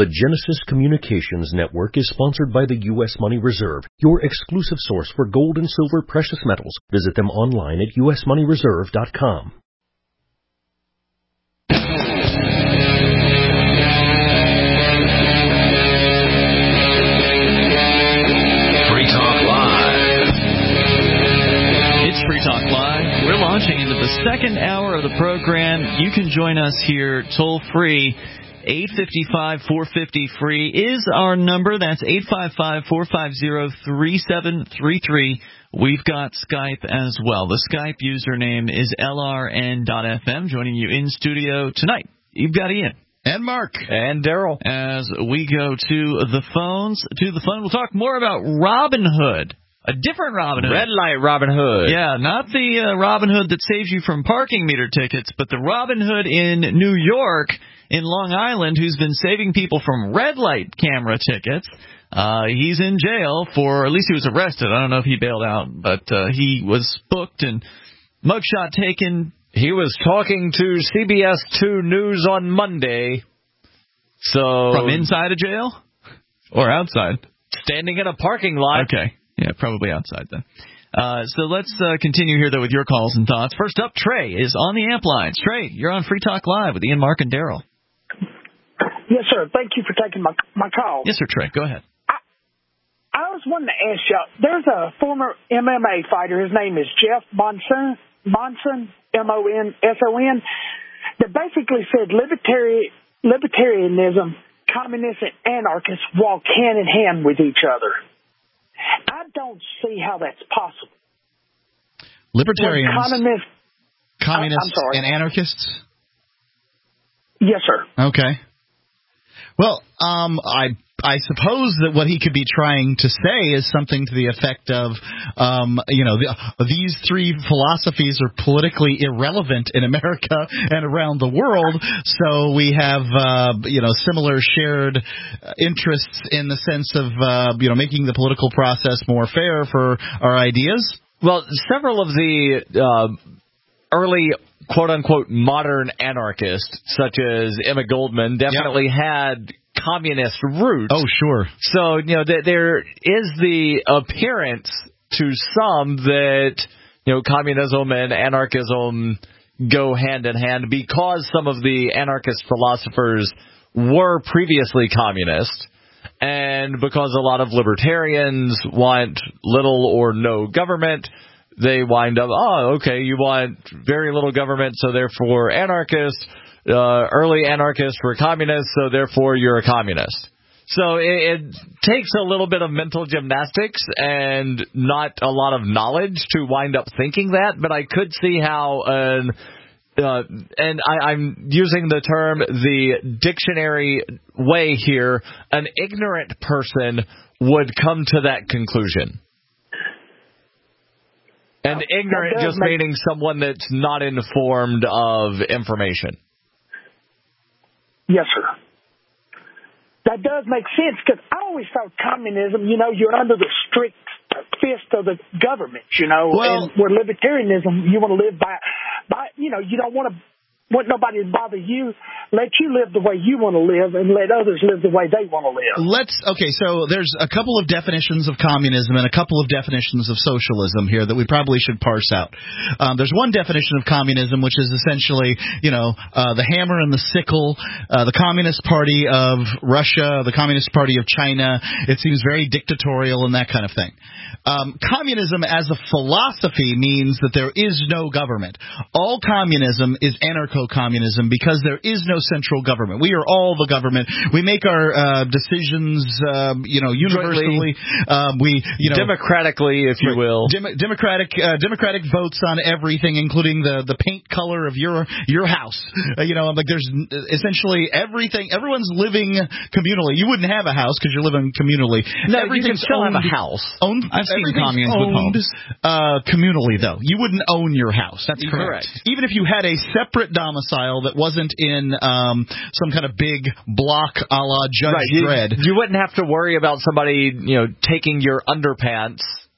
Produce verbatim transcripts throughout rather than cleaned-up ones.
The Genesis Communications Network is sponsored by the U S Money Reserve, your exclusive source for gold and silver precious metals. Visit them online at u s money reserve dot com. Free Talk Live. It's Free Talk Live. We're launching into the second hour of the program. You can join us here toll free. eight five five, four five zero, free is our number. That's eight five five, four five zero, three seven three three. We've got Skype as well. The Skype username is L R N dot F M. Joining you in studio tonight, you've got Ian. And Mark. And Daryl. As we go to the phones, to the phone, we'll talk more about Robin Hood. A different Robin Hood. Red light Robin Hood. Yeah, not the uh, Robin Hood that saves you from parking meter tickets, but the Robin Hood in New York, in Long Island, who's been saving people from red light camera tickets. Uh, he's in jail for, at least he was arrested. I don't know if he bailed out, but uh, he was booked and mugshot taken. He was talking to C B S two News on Monday. So From inside a jail? Or outside? Standing in a parking lot. Okay. Yeah, probably outside then. Uh, so let's uh, continue here, though, with your calls and thoughts. First up, Trey is on the amp lines. Trey, you're on Free Talk Live with Ian, Mark, and Daryl. Yes, sir. Thank you for taking my my call. Yes, sir, Trey. Go ahead. I, I was wanting to ask you, there's a former M M A fighter. His name is Jeff Monson, Monson, M O N S O N, that basically said libertari- libertarianism, communists, and anarchists walk hand in hand with each other. I don't see how that's possible. Libertarians, communists, communists I'm sorry. and anarchists? Yes, sir. Okay. Well, um, I I suppose that what he could be trying to say is something to the effect of, um, you know, the, these three philosophies are politically irrelevant in America and around the world, so we have, uh, you know, similar shared interests in the sense of, uh, you know, making the political process more fair for our ideas. Well, several of the uh, early quote-unquote modern anarchists, such as Emma Goldman, definitely yep. had communist roots. Oh, sure. So, you know, th- there is the appearance to some that, you know, communism and anarchism go hand in hand because some of the anarchist philosophers were previously communist, and because a lot of libertarians want little or no government, they wind up, oh, okay, you want very little government, so therefore anarchists. Uh, early anarchists were communists, so therefore you're a communist. So it, it takes a little bit of mental gymnastics and not a lot of knowledge to wind up thinking that, but I could see how an Uh, and I, I'm using the term the dictionary way here, an ignorant person would come to that conclusion. And ignorant just make... meaning someone that's not informed of information. Yes, sir. That does make sense, because I always thought communism, you know, you're under the strict fist of the government, you know, well, and where libertarianism, you want to live by, by, you know, you don't want to want nobody to bother you. Let you live the way you want to live and let others live the way they want to live. Let's, okay, so there's a couple of definitions of communism and a couple of definitions of socialism here that we probably should parse out. Um, there's one definition of communism, which is essentially, you know, uh, the hammer and the sickle, uh, the Communist Party of Russia, the Communist Party of China. It seems very dictatorial and that kind of thing. Um, communism as a philosophy means that there is no government. All communism is anarcho-communism because there is no central government. We are all the government. We make our uh, decisions, um, you know, universally. Um, we, you know, democratically, if you will. Dem- democratic, uh, democratic votes on everything, including the, the paint color of your your house. Uh, you know, like there's essentially everything. Everyone's living communally. You wouldn't have a house because you're living communally. No, you can still owned, have a house. Owned. I've seen communes with homes. Uh, communally, though. You wouldn't own your house. That's correct. Even if you had a separate domicile that wasn't in um, some kind of big block a la Judge right. Dredd. You, you wouldn't have to worry about somebody, you know, taking your underpants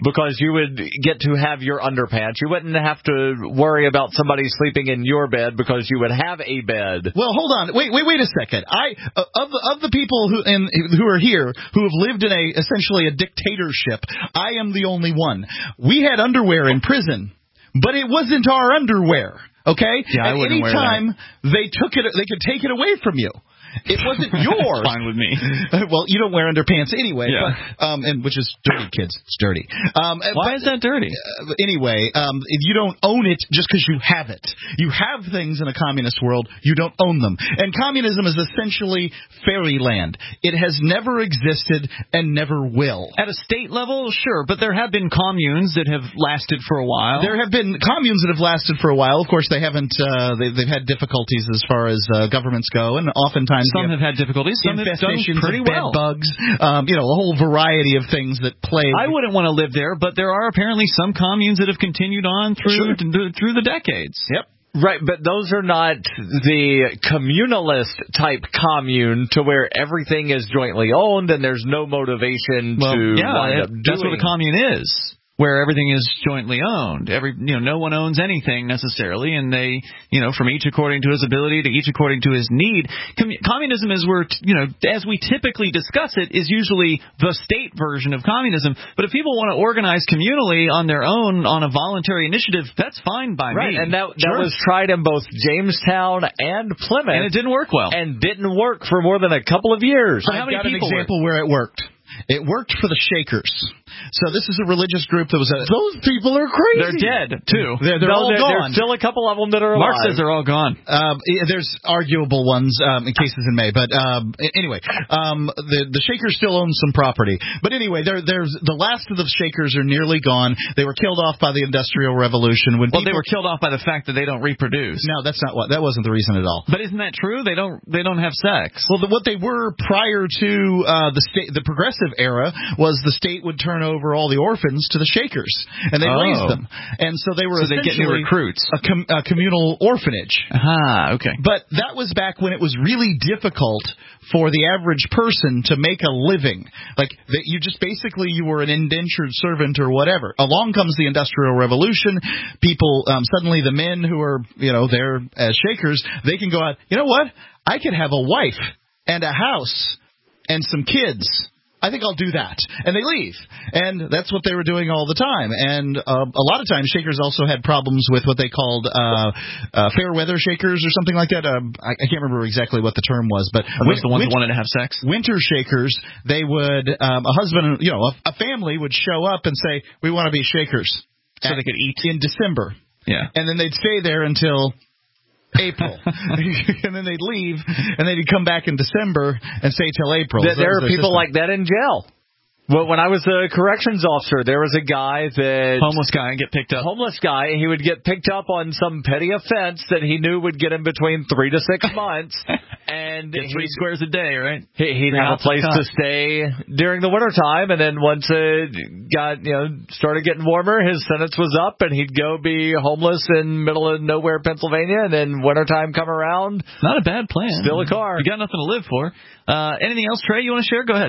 because you would get to have your underpants. You wouldn't have to worry about somebody sleeping in your bed because you would have a bed. Well, hold on. Wait, wait, wait a second. I uh, of the of the people who in, who are here who have lived in a essentially a dictatorship, I am the only one. We had underwear in prison, but it wasn't our underwear. Okay? Yeah, At I wouldn't any wear time that. they took it, they could take it away from you. It wasn't yours. Fine with me. Well, you don't wear underpants anyway. Yeah. But, um, and which is dirty, kids. It's dirty. Um, Why but, is that dirty? Uh, anyway, um, if you don't own it just because you have it. You have things in a communist world. You don't own them. And communism is essentially fairyland. It has never existed and never will. At a state level, sure, but there have been communes that have lasted for a while. There have been communes that have lasted for a while. Of course, they haven't. Uh, they, they've had difficulties as far as uh, governments go, and oftentimes Some have had difficulties. Some have done pretty of well. Bed bugs, um, you know, a whole variety of things that plague. I wouldn't want to live there, but there are apparently some communes that have continued on through Sure. th- through the decades. Yep. Right, but those are not the communalist type commune to where everything is jointly owned and there's no motivation Well, to yeah, wind it- up that's doing. what a commune is, where everything is jointly owned. Every you know, no one owns anything necessarily, and they, you know, from each according to his ability to each according to his need. Com- communism, as we're, you know, as we typically discuss it, is usually the state version of communism. But if people want to organize communally on their own on a voluntary initiative, that's fine by Right, me. and that that Sure. was tried in both Jamestown and Plymouth, and it didn't work well. and didn't work for more than a couple of years. how I've many got an people example where it worked. It worked for the Shakers. So this is a religious group that was a... Those people are crazy. They're dead too. They're, they're no, all there- gone. There's still a couple of them that are Mark alive. says they're all gone. Um, yeah, there's arguable ones um, in cases in May, but um, a- anyway, um, the the Shakers still own some property. But anyway, there, there's the last of the Shakers are nearly gone. They were killed off by the Industrial Revolution. When Well, people, they were killed off by the fact that they don't reproduce. No, that's not what. That wasn't the reason at all. But isn't that true? They don't. They don't have sex. Well, the, what they were prior to uh, the state, the progressive era, was the state would turn over all the orphans to the Shakers, and they Oh. raised them, and so they were So they get new essentially recruits. a, com- a communal orphanage. Ah, okay. But that was back when it was really difficult for the average person to make a living. Like, that you just basically, you were an indentured servant or whatever. Along comes the Industrial Revolution. People, um, suddenly the men who are, you know, there as Shakers, they can go out, you know what? I could have a wife and a house and some kids. I think I'll do that. And they leave. And that's what they were doing all the time. And uh, a lot of times, Shakers also had problems with what they called uh, uh, fair weather Shakers or something like that. Um, I, I can't remember exactly what the term was. But Are those the ones win- that wanted to have sex? winter Shakers, they would, um, a husband, you know, a, a family would show up and say, we want to be Shakers. So they could eat. In December. Yeah. And then they'd stay there until April. And then they'd leave, and they'd come back in December and stay till April. There, So there that are was their people system. like that in jail. Well, when I was a corrections officer, there was a guy that Homeless guy and get picked up. homeless guy. He would get picked up on some petty offense that he knew would get him between three to six months, and Get three he'd, squares a day, right? he- he'd Three have a ounces place cut. to stay during the wintertime, and then once it got, you know, started getting warmer, his sentence was up, and he'd go be homeless in middle of nowhere, Pennsylvania, and then wintertime come around, Not a bad plan. Still a car. You got nothing to live for. Uh, anything else, Trey? You want to share? Go ahead.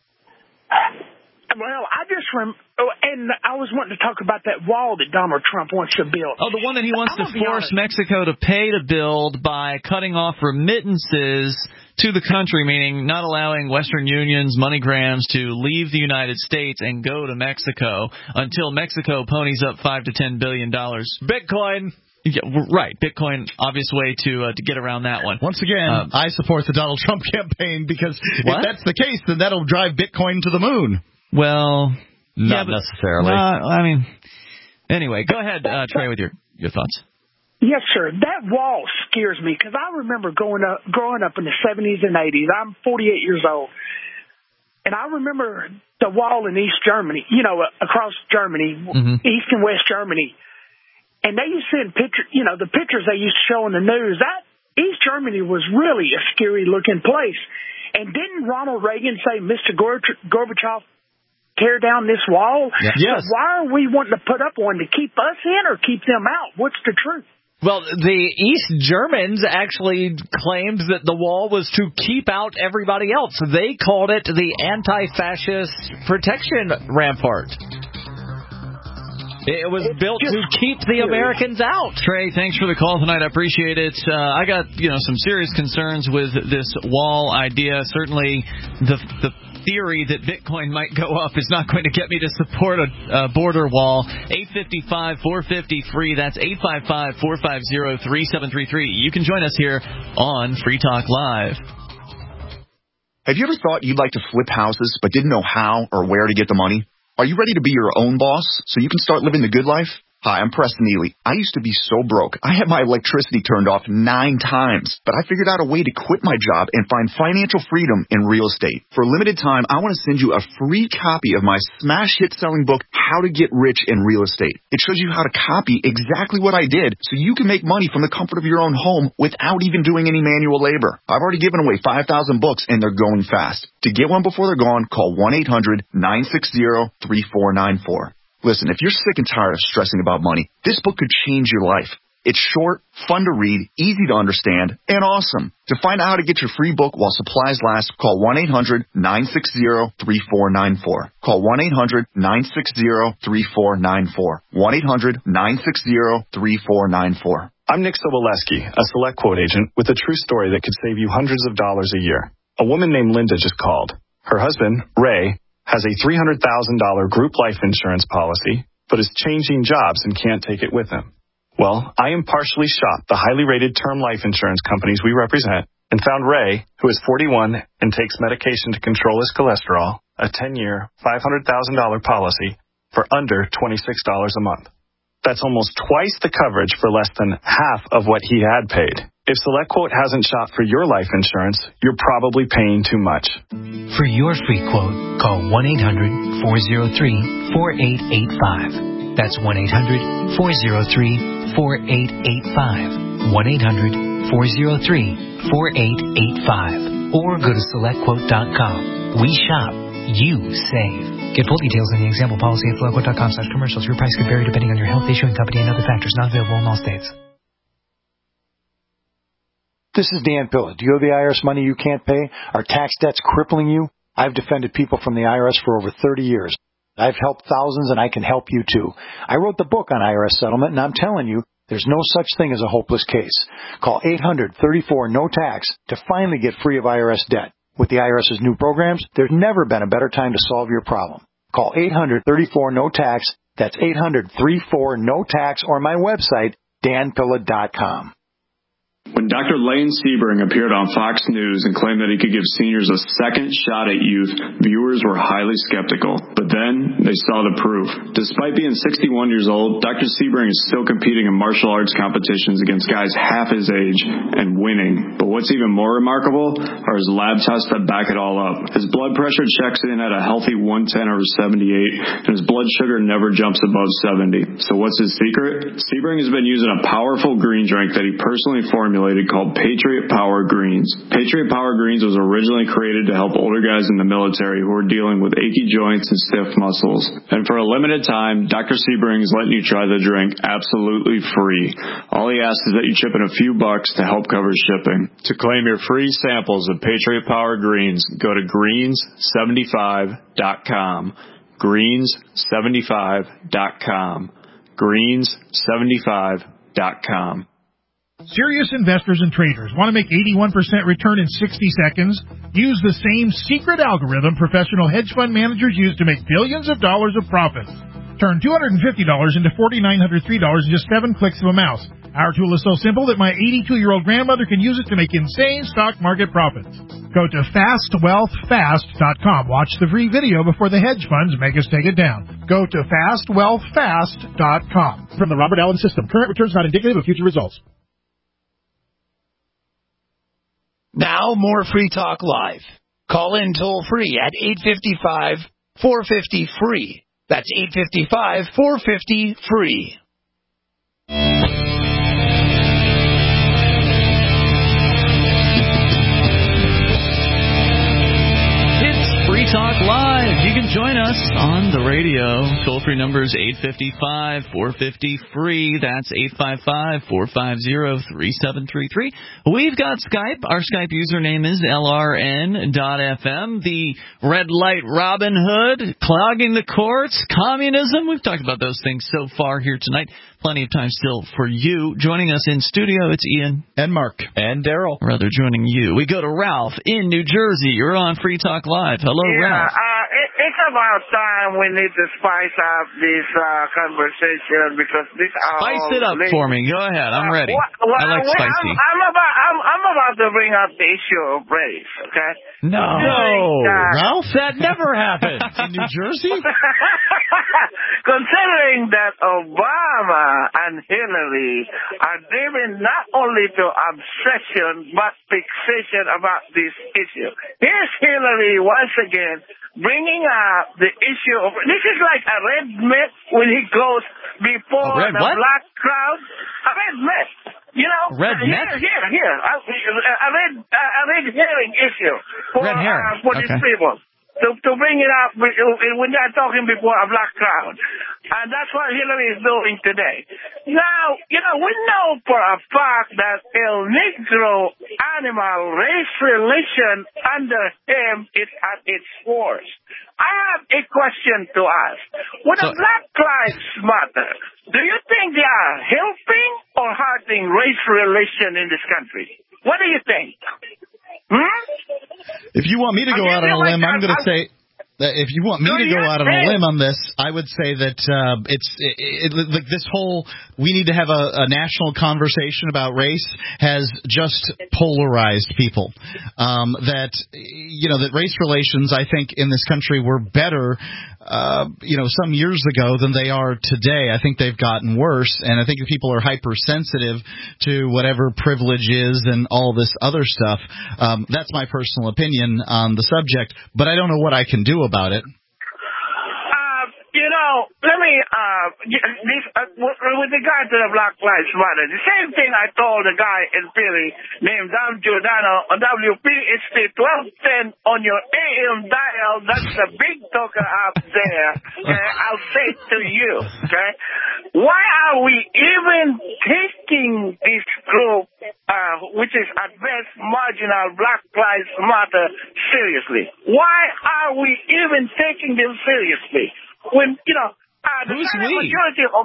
Well, I just rem- oh, and I was wanting to talk about that wall that Donald Trump wants to build. Oh, the one that he wants I'm to gonna be force honest. Mexico to pay to build by cutting off remittances to the country, meaning not allowing Western Union's MoneyGrams to leave the United States and go to Mexico until Mexico ponies up five to ten billion dollars. Bitcoin. Yeah, right. Bitcoin, obvious way to uh, to get around that one. Once again, Um, I support the Donald Trump campaign because What? if that's the case, then that'll drive Bitcoin to the moon. Well, Not yeah, but- necessarily. Uh, I mean, anyway, go ahead, uh, Trey, with your your thoughts. Yes, sir. That wall scares me because I remember growing up, growing up in the seventies and eighties. I'm forty-eight years old, and I remember the wall in East Germany. You know, across Germany, Mhm. East and West Germany, and they used to send picture. You know, the pictures they used to show on the news. That East Germany was really a scary looking place. And didn't Ronald Reagan say, Mister Gorb- Gorbachev, tear down this wall? Yes. So why are we wanting to put up one to keep us in or keep them out? What's the truth? Well, the East Germans actually claimed that the wall was to keep out everybody else. They called it the anti-fascist protection rampart. It was built to keep the Americans out. Trey, thanks for the call tonight. I appreciate it. Uh, I got you know some serious concerns with this wall idea. Certainly, the the theory that Bitcoin might go up is not going to get me to support a, a border wall. eight five five, four five zero, free. That's eight five five, four five zero, three seven three three. You can join us here on Free Talk Live. Have you ever thought you'd like to flip houses but didn't know how or where to get the money? Are you ready to be your own boss so you can start living the good life? Hi, I'm Preston Ely. I used to be so broke. I had my electricity turned off nine times, but I figured out a way to quit my job and find financial freedom in real estate. For a limited time, I want to send you a free copy of my smash hit selling book, How to Get Rich in Real Estate. It shows you how to copy exactly what I did so you can make money from the comfort of your own home without even doing any manual labor. I've already given away five thousand books and they're going fast. To get one before they're gone, call one eight hundred, nine six zero, three four nine four. Listen, if you're sick and tired of stressing about money, this book could change your life. It's short, fun to read, easy to understand, and awesome. To find out how to get your free book while supplies last, call one eight hundred, nine six zero, three four nine four. Call one eight hundred, nine six zero, three four nine four. one eight hundred, nine six zero, three four nine four. I'm Nick Soboleski, a Select Quote agent with a true story that could save you hundreds of dollars a year. A woman named Linda just called. Her husband, Ray, has a three hundred thousand dollars group life insurance policy, but is changing jobs and can't take it with him. Well, I impartially shopped the highly rated term life insurance companies we represent and found Ray, who is forty-one and takes medication to control his cholesterol, a ten-year, five hundred thousand dollars policy for under twenty-six dollars a month. That's almost twice the coverage for less than half of what he had paid. If SelectQuote hasn't shopped for your life insurance, you're probably paying too much. For your free quote, call one eight hundred, four oh three, four eight eight five. That's one eight hundred, four oh three, four eight eight five. one eight hundred, four oh three, four eight eight five. Or go to select quote dot com. We shop, you save. Get full details in the example policy at select quote dot com slash commercials. Your price could vary depending on your health, issuing company, and other factors. Not available in all states. This is Dan Pilla. Do you owe the I R S money you can't pay? Are tax debts crippling you? I've defended people from the I R S for over thirty years. I've helped thousands, and I can help you too. I wrote the book on I R S settlement, and I'm telling you, there's no such thing as a hopeless case. Call eight hundred, thirty-four, no tax to finally get free of I R S debt. With the IRS's new programs, there's never been a better time to solve your problem. Call eight hundred, thirty-four, no tax. That's eight hundred, thirty-four, no tax, or my website, dan pilla dot com. When Doctor Lane Sebring appeared on Fox News and claimed that he could give seniors a second shot at youth, viewers were highly skeptical. But then they saw the proof. Despite being sixty-one years old, Doctor Sebring is still competing in martial arts competitions against guys half his age and winning. But what's even more remarkable are his lab tests that back it all up. His blood pressure checks in at a healthy one ten over seventy-eight, and his blood sugar never jumps above seventy. So what's his secret? Sebring has been using a powerful green drink that he personally formulated called Patriot Power Greens. Patriot Power Greens was originally created to help older guys in the military who are dealing with achy joints and stiff muscles. And for a limited time, Doctor Sebring is letting you try the drink absolutely free. All he asks is that you chip in a few bucks to help cover shipping. To claim your free samples of Patriot Power Greens, go to greens seventy-five dot com. greens seventy-five dot com. greens seventy-five dot com. Serious investors and traders want to make eighty-one percent return in sixty seconds? Use the same secret algorithm professional hedge fund managers use to make billions of dollars of profits. Turn two hundred fifty dollars into four thousand nine hundred three dollars in just seven clicks of a mouse. Our tool is so simple that my eighty-two-year-old grandmother can use it to make insane stock market profits. Go to fast wealth fast dot com. Watch the free video before the hedge funds make us take it down. Go to fast wealth fast dot com. From the Robert Allen System, current returns not indicative of future results. Now, more Free Talk Live. Call in toll-free at eight five five, four five zero, free. That's eight five five, four five zero, free. It's Free Talk Live. You can join us on the radio. Toll-free number is eight five five, four five zero, free. That's eight five five, four five zero, three seven three three. We've got Skype. Our Skype username is L R N dot F M. The Red Light Robin Hood, clogging the courts, communism. We've talked about those things so far here tonight. Plenty of time still for you. Joining us in studio, it's Ian. And Mark. And Daryl. Rather joining you. We go to Ralph in New Jersey. You're on Free Talk Live. Hello, yeah, Ralph. Uh, it, it's about time we need to spice up this uh, conversation because these are Spice all it up linked. for me. Go ahead. I'm ready. Uh, well, I like well, spicy. I'm, I'm about I'm, I'm about to bring up the issue of race. Okay. No, Considering that- Ralph, that never happened in New Jersey. Considering that Obama and Hillary are driven not only to obsession but fixation about this issue. Here's Hillary once again bringing up the issue of this is like a red myth when he goes before A red the what? black crowd. A red myth. You know, Red here, myth? here, here, a, a red, a red herring issue for, Red herring. uh, for these Okay. people. To, to bring it up when they're talking before a black crowd. And that's what Hillary is doing today. Now, you know, we know for a fact that El Negro animal race relation under him is at its worst. I have a question to ask. When So- a Black Lives Matter, do you think they are helping or hurting race relation in this country? What do you think? Hmm? If you want me to go I out on a feel like limb, I'm I'm- going to I'm- say that if you want me Do to go you out on a think- limb on this, I would say that uh, it's it, it, like this whole we need to have a, a national conversation about race has just polarized people. Um, that you know that race relations, I think, in this country were better, uh, you know, some years ago than they are today. I think they've gotten worse, and I think people are hypersensitive to whatever privilege is and all this other stuff. Um, that's my personal opinion on the subject, but I don't know what I can do about it. Uh, you know, let me, uh, this, uh, with regard to the Black Lives Matter, the same thing I told the guy in Philly named Dom Giordano on W P H T twelve ten on your A M dial. That's the big talker up there. Okay? I'll say it to you, okay? Why are we even taking this group, uh, which is at best marginal Black Lives Matter, seriously? Why are we even taking them seriously? When, you know, uh, the Who's silent we? majority of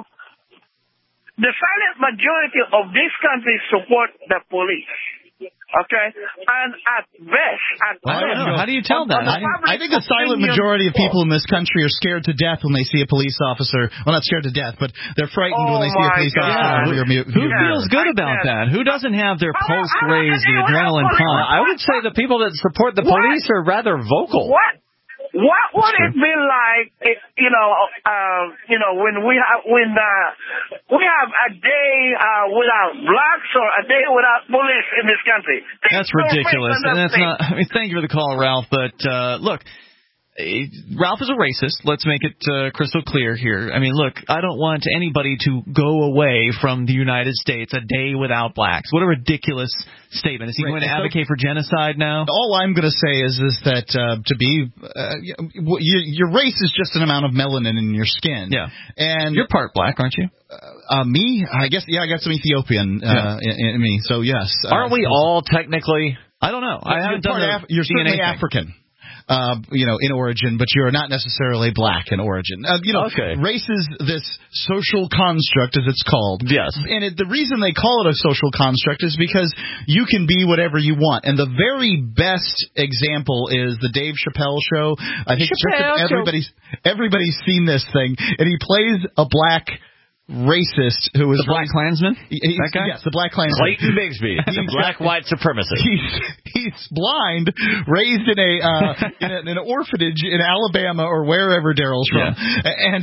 the silent majority of this country support the police. Okay? And at best, at I don't best, know. How do you tell on- that? on the I, public I think the silent opinion majority of poll. people in this country are scared to death when they see a police officer. Well, not scared to death, but they're frightened Oh when they see a my police God. officer. Yeah. on rear- Who rear- feels good I about can't. that? Who doesn't have their How- pulse how- raised, the how- adrenaline how- pump? I would say the people that support the What? police are rather vocal. What? What would it be like, if, you know, uh, you know, when we have when uh, we have a day uh, without blacks or a day without police in this country? There's That's no ridiculous. face on And that that's thing. not. I mean, thank you for the call, Ralph. But uh, look, eh, Ralph is a racist. Let's make it uh, crystal clear here. I mean, look, I don't want anybody to go away from the United States a day without blacks. What a ridiculous statement. Is he Right. going to So- advocate for genocide now? All I'm going to say is is that uh, to be uh, your, your race is just an amount of melanin in your skin. Yeah. And You're part black, aren't you? uh, me, I guess, yeah, I got some Ethiopian uh, Yeah. in, in me. So yes, Aren't uh, we all technically? I don't know. I haven't you're done part the Af- You're D N A certainly thing. African. Uh, you know, in origin, but you're not necessarily black in origin. Uh, you know, Okay. race is this social construct, as it's called. Yes. And it, the reason they call it a social construct is because you can be whatever you want. And the very best example is the Dave Chappelle show. I think Chappelle show. everybody's everybody's seen this thing, and he plays a black racist who was The Black Klansman? He's, That guy? Yes, the Black Klansman. Clayton Bigsby, the black white supremacist. He's he's blind, raised in a uh, in, a, in an orphanage in Alabama or wherever Daryl's from, and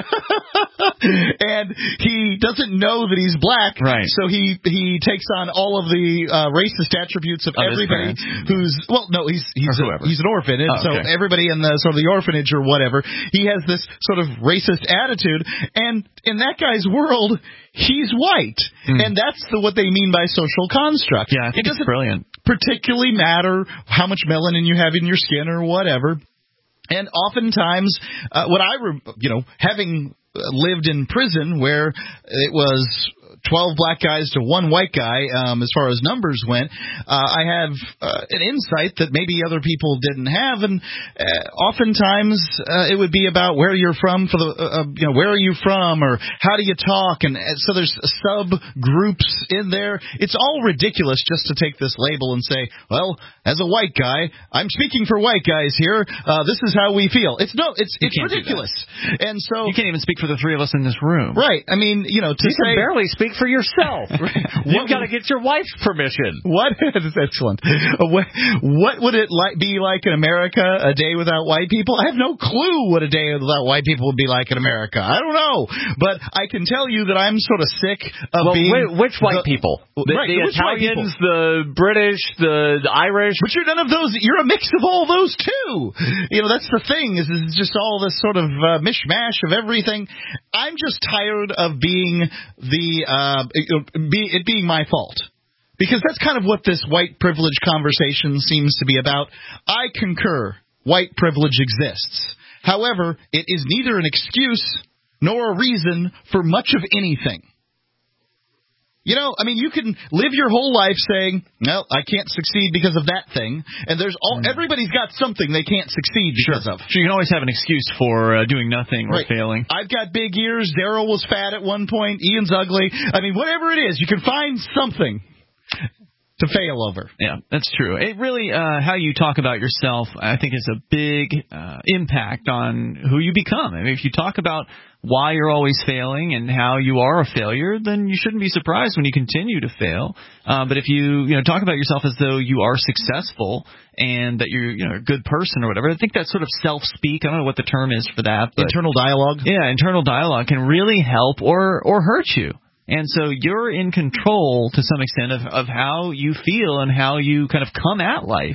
and he doesn't know that he's black. Right. So he he takes on all of the uh, racist attributes of, Of his everybody parents. who's well, no, he's he's Or a, whoever. he's an orphan, and Oh, so okay. everybody in the sort of the orphanage or whatever, he has this sort of racist attitude, and in that guy's world, he's white, Hmm. and that's the, what they mean by social construct. Yeah, I think it it's doesn't brilliant. particularly matter how much melanin you have in your skin or whatever. And oftentimes, uh, what I, re- you know, having lived in prison where it was twelve black guys to one white guy, um, as far as numbers went, uh, I have uh, an insight that maybe other people didn't have, and uh, oftentimes uh, it would be about where you're from, for the, uh, you know, where are you from, or how do you talk, and, and so there's subgroups in there. It's all ridiculous just to take this label and say, well, as a white guy, I'm speaking for white guys here. Uh, this is how we feel. It's no, it's you it's ridiculous, and so you can't even speak for the three of us in this room, right? I mean, you know, to you say can barely speak for yourself. You've got to get your wife's permission. What? That's excellent. What, what would it like, be like in America, a day without white people? I have no clue what a day without white people would be like in America. I don't know. But I can tell you that I'm sort of sick of well, being... Wait, which white the, people? The, right, the which Italians, the British, the, the Irish? But you're none of those. You're a mix of all those, too. You know, that's the thing, is it's just all this sort of uh, mishmash of everything. I'm just tired of being the... Uh, Be, it being my fault. Because that's kind of what this white privilege conversation seems to be about. I concur. White privilege exists. However, it is neither an excuse nor a reason for much of anything. You know, I mean, you can live your whole life saying, no, I can't succeed because of that thing. And there's all, everybody's got something they can't succeed because sure. of. So you can always have an excuse for uh, doing nothing or right. failing. I've got big ears. Daryl was fat at one point. Ian's ugly. I mean, whatever it is, you can find something to fail over. Yeah, that's true. It really, uh, how you talk about yourself, I think, is a big uh, impact on who you become. I mean, if you talk about why you're always failing and how you are a failure, then you shouldn't be surprised when you continue to fail. Uh, but if you, you know, talk about yourself as though you are successful and that you're, you know, a good person or whatever, I think that sort of self-speak, I don't know what the term is for that. But internal dialogue? Yeah, internal dialogue can really help or, or hurt you. And so you're in control to some extent of, of how you feel and how you kind of come at life.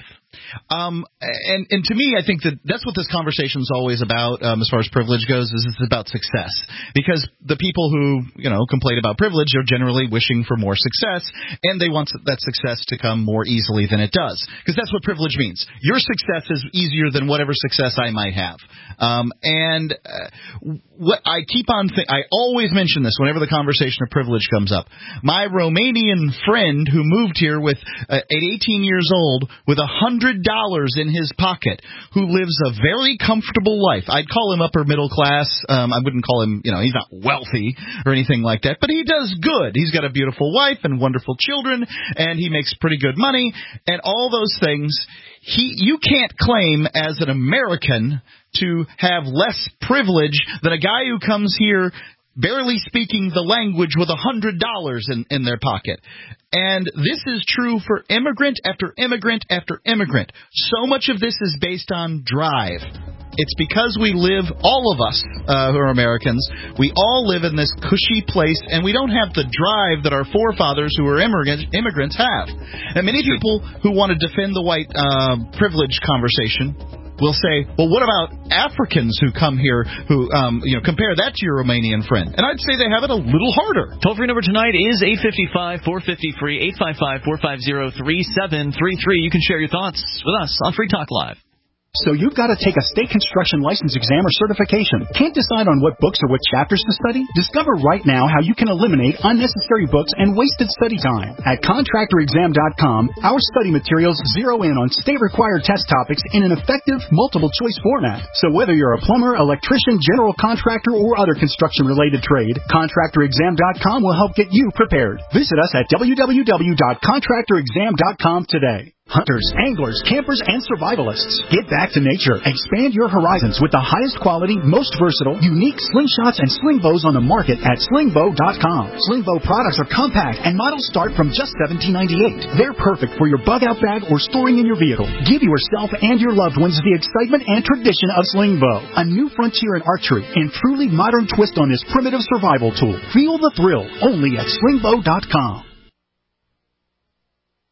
Um, and, and to me, I think that that's what this conversation is always about, um, as far as privilege goes, is it's about success. Because the people who, you know, complain about privilege are generally wishing for more success, and they want that success to come more easily than it does. Because that's what privilege means. Your success is easier than whatever success I might have. Um, and uh, what I keep on th- I always mention this whenever the conversation of privilege comes up. My Romanian friend who moved here with uh, at eighteen years old with a hundred dollars in his pocket, who lives a very comfortable life. I'd call him upper middle class. Um, I wouldn't call him, you know, he's not wealthy or anything like that, but he does good. He's got a beautiful wife and wonderful children, and he makes pretty good money, and all those things. He, you can't claim as an American to have less privilege than a guy who comes here barely speaking the language with a hundred dollars in, in their pocket. And this is true for immigrant after immigrant after immigrant. So much of this is based on drive. It's because we live, all of us uh, who are Americans, we all live in this cushy place, and we don't have the drive that our forefathers who are immigrants, immigrants have. And many people who want to defend the white uh, privilege conversation will say, well, what about Africans who come here who, um, you know, compare that to your Romanian friend? And I'd say they have it a little harder. Toll-free number tonight is eight five five, four five zero, free, eight five five, four five zero, three seven three three. You can share your thoughts with us on Free Talk Live. So you've got to take a state construction license exam or certification. Can't decide on what books or what chapters to study? Discover right now how you can eliminate unnecessary books and wasted study time. At contractor exam dot com, our study materials zero in on state-required test topics in an effective, multiple-choice format. So whether you're a plumber, electrician, general contractor, or other construction-related trade, contractor exam dot com will help get you prepared. Visit us at w w w dot contractor exam dot com today. Hunters, anglers, campers, and survivalists. Get back to nature. Expand your horizons with the highest quality, most versatile, unique slingshots and sling bows on the market at sling bow dot com. Sling bow products are compact and models start from just seventeen ninety-eight. They're perfect for your bug-out bag or storing in your vehicle. Give yourself and your loved ones the excitement and tradition of sling bow. A new frontier in archery and truly modern twist on this primitive survival tool. Feel the thrill only at sling bow dot com.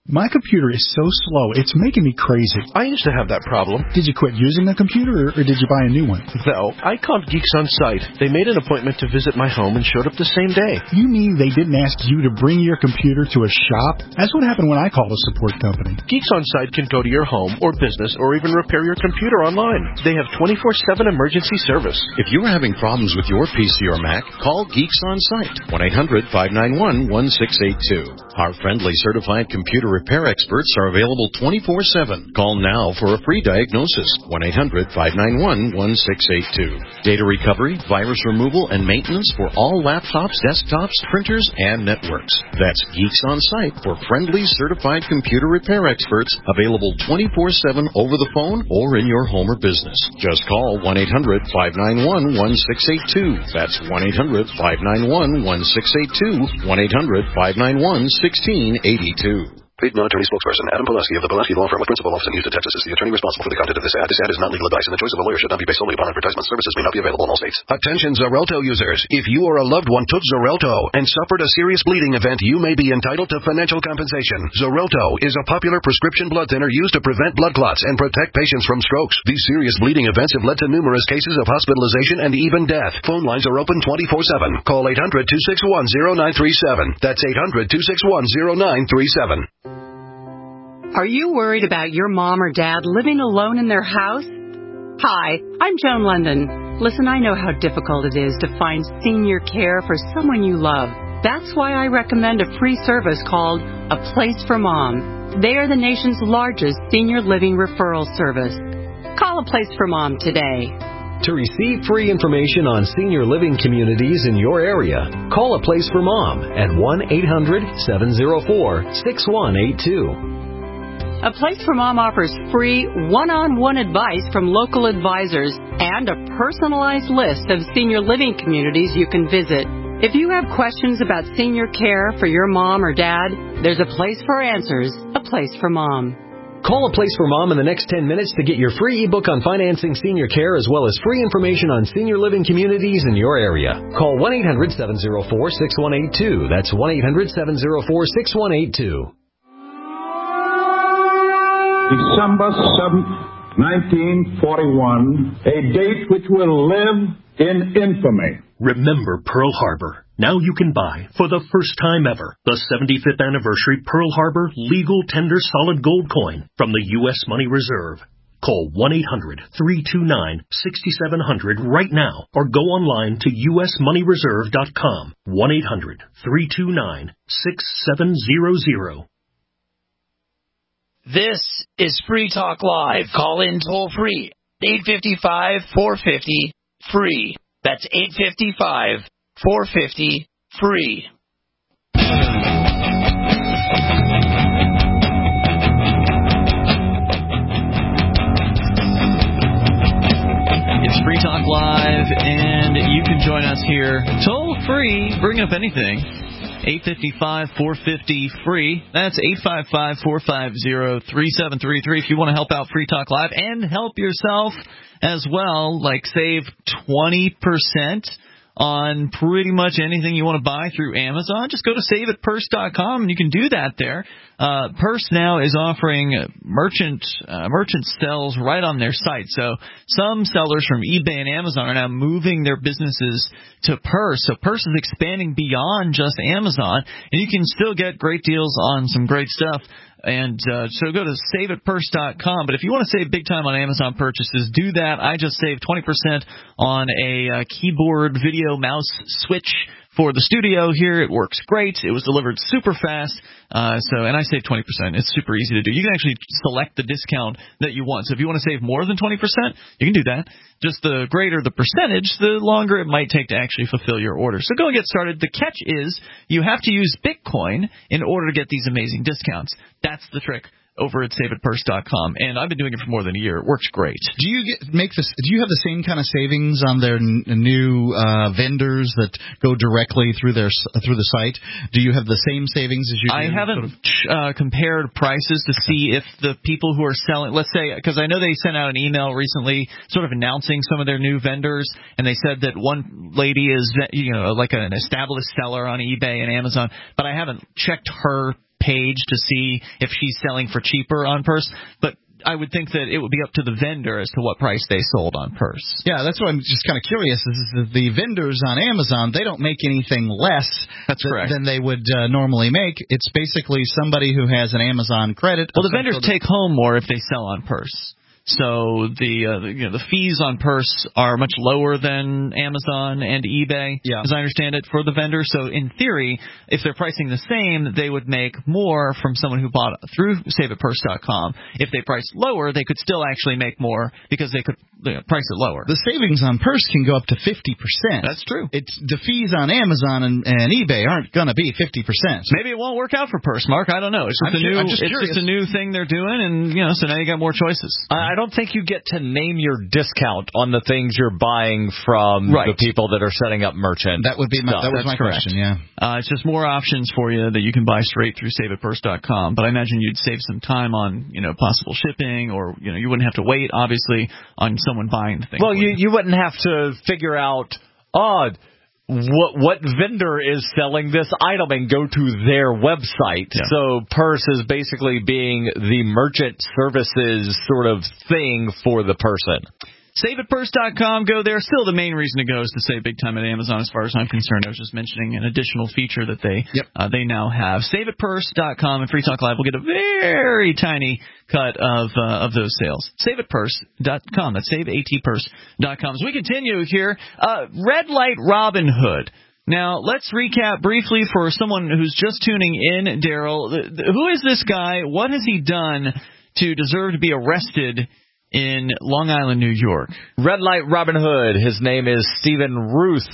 My computer is so slow, it's making me crazy. I used to have that problem. Did you quit using a computer, or, or did you buy a new one? No, I called Geeks on Site. They made an appointment to visit my home and showed up the same day. You mean they didn't ask you to bring your computer to a shop? That's what happened when I called a support company. Geeks on Site can go to your home or business or even repair your computer online. They have twenty-four seven emergency service. If you are having problems with your P C or Mac, call Geeks on Site. one eight hundred, five nine one, one six eight two. Our friendly certified computer repair experts are available twenty-four seven. Call now for a free diagnosis. one eight hundred, five nine one, one six eight two. Data recovery, virus removal, and maintenance for all laptops, desktops, printers, and networks. That's Geeks on Site for friendly certified computer repair experts, available twenty-four seven over the phone or in your home or business. Just call one eight hundred, five nine one, one six eight two. That's one eight hundred, five nine one, one six eight two. one eight hundred, five nine one, one six eight two. Paid non-attorney spokesperson Adam Pulaski of the Pulaski Law Firm with principal office in Houston, Texas is the attorney responsible for the content of this ad. This ad is not legal advice, and the choice of a lawyer should not be based solely upon advertisement. Services may not be available in all states. Attention Xarelto users. If you or a loved one took Xarelto and suffered a serious bleeding event, you may be entitled to financial compensation. Xarelto is a popular prescription blood thinner used to prevent blood clots and protect patients from strokes. These serious bleeding events have led to numerous cases of hospitalization and even death. Phone lines are open twenty-four seven. Call eight hundred, two six one, zero nine three seven. That's eight hundred, two six one, zero nine three seven. Are you worried about your mom or dad living alone in their house? Hi, I'm Joan London. Listen, I know how difficult it is to find senior care for someone you love. That's why I recommend a free service called A Place for Mom. They are the nation's largest senior living referral service. Call A Place for Mom today. To receive free information on senior living communities in your area, call A Place for Mom at one eight hundred, seven oh four, six one eight two. A Place for Mom offers free one-on-one advice from local advisors and a personalized list of senior living communities you can visit. If you have questions about senior care for your mom or dad, there's a place for answers, A Place for Mom. Call A Place for Mom in the next ten minutes to get your free ebook on financing senior care as well as free information on senior living communities in your area. Call one eight hundred, seven oh four, six one eight two. That's one eight hundred, seven oh four, six one eight two. December seventh, nineteen forty-one, a date which will live in infamy. Remember Pearl Harbor. Now you can buy, for the first time ever, the seventy-fifth anniversary Pearl Harbor legal tender solid gold coin from the U S Money Reserve. Call one eight hundred, three two nine, six seven zero zero right now or go online to U S money reserve dot com. one eight hundred, three two nine, six seven zero zero. This is Free Talk Live. Call in toll free. eight five five, four five zero, free. That's eight five five, four five zero, free. It's Free Talk Live, and you can join us here toll free. Bring up anything. eight five five, four five zero, free. That's eight five five, four five zero, three seven three three if you want to help out Free Talk Live and help yourself as well, like save twenty percent on pretty much anything you want to buy through Amazon. Just go to save it purse dot com and you can do that there. Uh, Purse now is offering merchant uh, merchant sales right on their site. So some sellers from eBay and Amazon are now moving their businesses to Purse. So Purse is expanding beyond just Amazon, and you can still get great deals on some great stuff. And uh, so go to save it purse dot com. But if you want to save big time on Amazon purchases, do that. I just saved twenty percent on a uh, keyboard video mouse switch for the studio here. It works great. It was delivered super fast. Uh, so, and I saved twenty percent. It's super easy to do. You can actually select the discount that you want. So if you want to save more than twenty percent, you can do that. Just the greater the percentage, the longer it might take to actually fulfill your order. So go and get started. The catch is you have to use Bitcoin in order to get these amazing discounts. That's the trick over at save it purse dot com, and I've been doing it for more than a year. It works great. Do you get make this? Do you have the same kind of savings on their n- new uh, vendors that go directly through their through the site? Do you have the same savings as you? I do haven't sort of? uh, compared prices to see if the people who are selling, let's say, because I know they sent out an email recently, sort of announcing some of their new vendors, and they said that one lady is, you know, like an established seller on eBay and Amazon, but I haven't checked her page to see if she's selling for cheaper on Purse, but I would think that it would be up to the vendor as to what price they sold on Purse. Yeah, that's what I'm just kind of curious. Is, is that the vendors on Amazon, they don't make anything less that's th- correct. than they would uh, normally make. It's basically somebody who has an Amazon credit. Well, the vendors take home more if they sell on Purse. So the, uh, the you know the fees on Purse are much lower than Amazon and eBay, yeah. as I understand it, for the vendor. So in theory, if they're pricing the same, they would make more from someone who bought through save it purse dot com. If they priced lower, they could still actually make more because they could you know, price it lower. The savings on Purse can go up to fifty percent. That's true. It's the fees on Amazon and, and eBay aren't going to be fifty percent. Maybe it won't work out for Purse, Mark. I don't know. It's just, I'm a sure, new, I'm just, it's curious. just a new thing they're doing, and you know, so now you got more choices. I don't think you get to name your discount on the things you're buying from right. the people that are setting up merchant. That would be my, that was That's my correct. question. Yeah, uh, it's just more options for you that you can buy straight through save it purse dot com. But I imagine you'd save some time on you know possible shipping, or you know you wouldn't have to wait obviously on someone buying the thing. Well, you you wouldn't have to figure out oh. What what vendor is selling this item and go to their website. Yeah. So Purse is basically being the merchant services sort of thing for the person. save it purse dot com, go there. Still, the main reason to go is to save big time at Amazon as far as I'm concerned. I was just mentioning an additional feature that they yep. uh, they now have. save it purse dot com and Free Talk Live will get a very tiny cut of uh, of those sales. save it purse dot com. That's save at purse dot com. As we continue here, uh, Red Light Robin Hood. Now, let's recap briefly for someone who's just tuning in, Daryl. Who is this guy? What has he done to deserve to be arrested in Long Island, New York? Red Light Robin Hood. His name is Stephen Ruth.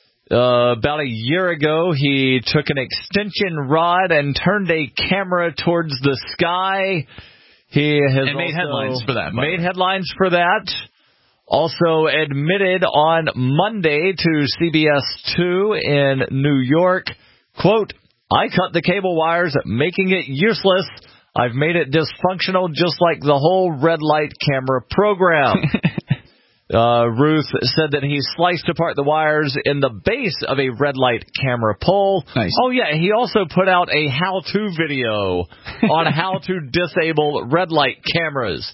Uh, about a year ago, he took an extension rod and turned a camera towards the sky. He has and made also headlines for that. Made headlines for that. Also admitted on Monday to C B S two in New York, quote, I cut the cable wires, making it useless. I've made it dysfunctional just like the whole red light camera program. uh, Ruth said that he sliced apart the wires in the base of a red light camera pole. Nice. Oh, yeah, he also put out a how-to video on how to disable red light cameras.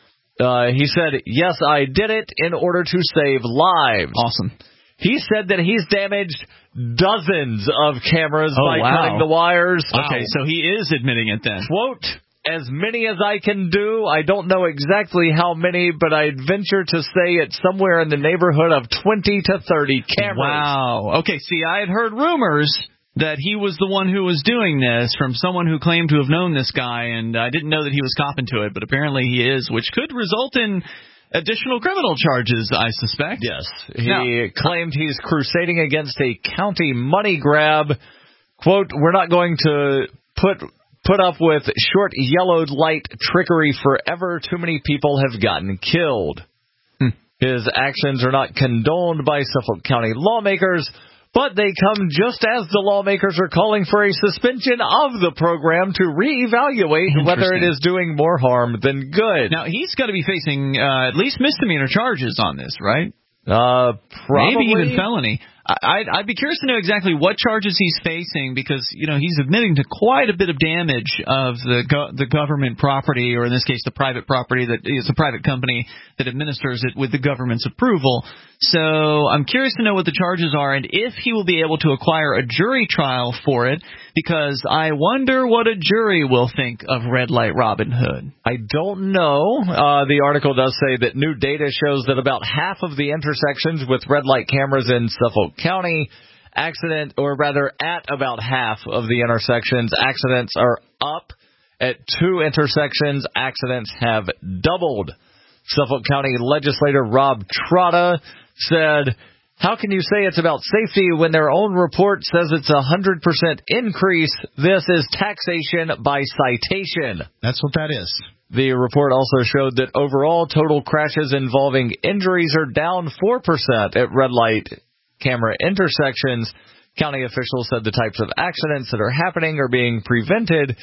Uh, he said, yes, I did it in order to save lives. Awesome. He said that he's damaged dozens of cameras oh, by wow. cutting the wires. Wow. Okay, so he is admitting it then. Quote, as many as I can do. I don't know exactly how many, but I'd venture to say it's somewhere in the neighborhood of twenty to thirty cameras. Wow. Okay, see, I had heard rumors that he was the one who was doing this from someone who claimed to have known this guy, and I didn't know that he was copping to it, but apparently he is, which could result in additional criminal charges, I suspect. Yes. He now, claimed he's crusading against a county money grab. Quote, we're not going to put put up with short yellowed light trickery forever. Too many people have gotten killed. Hmm. His actions are not condoned by Suffolk County lawmakers, but they come just as the lawmakers are calling for a suspension of the program to reevaluate whether it is doing more harm than good. Now, he's got to be facing uh, at least misdemeanor charges on this, right? Uh, probably. Maybe even felony. I'd, I'd be curious to know exactly what charges he's facing because, you know, he's admitting to quite a bit of damage of the go- the government property, or in this case, the private property that is a private company that administers it with the government's approval. So I'm curious to know what the charges are and if he will be able to acquire a jury trial for it, because I wonder what a jury will think of Red Light Robin Hood. I don't know. Uh, the article does say that new data shows that about half of the intersections with red light cameras in Suffolk County accident, or rather at about half of the intersections, accidents are up. At two intersections, accidents have doubled. Suffolk County legislator Rob Trotta said, how can you say it's about safety when their own report says it's a one hundred percent increase? This is taxation by citation. That's what that is. The report also showed that overall total crashes involving injuries are down four percent at red light camera intersections. County officials said the types of accidents that are happening are being prevented,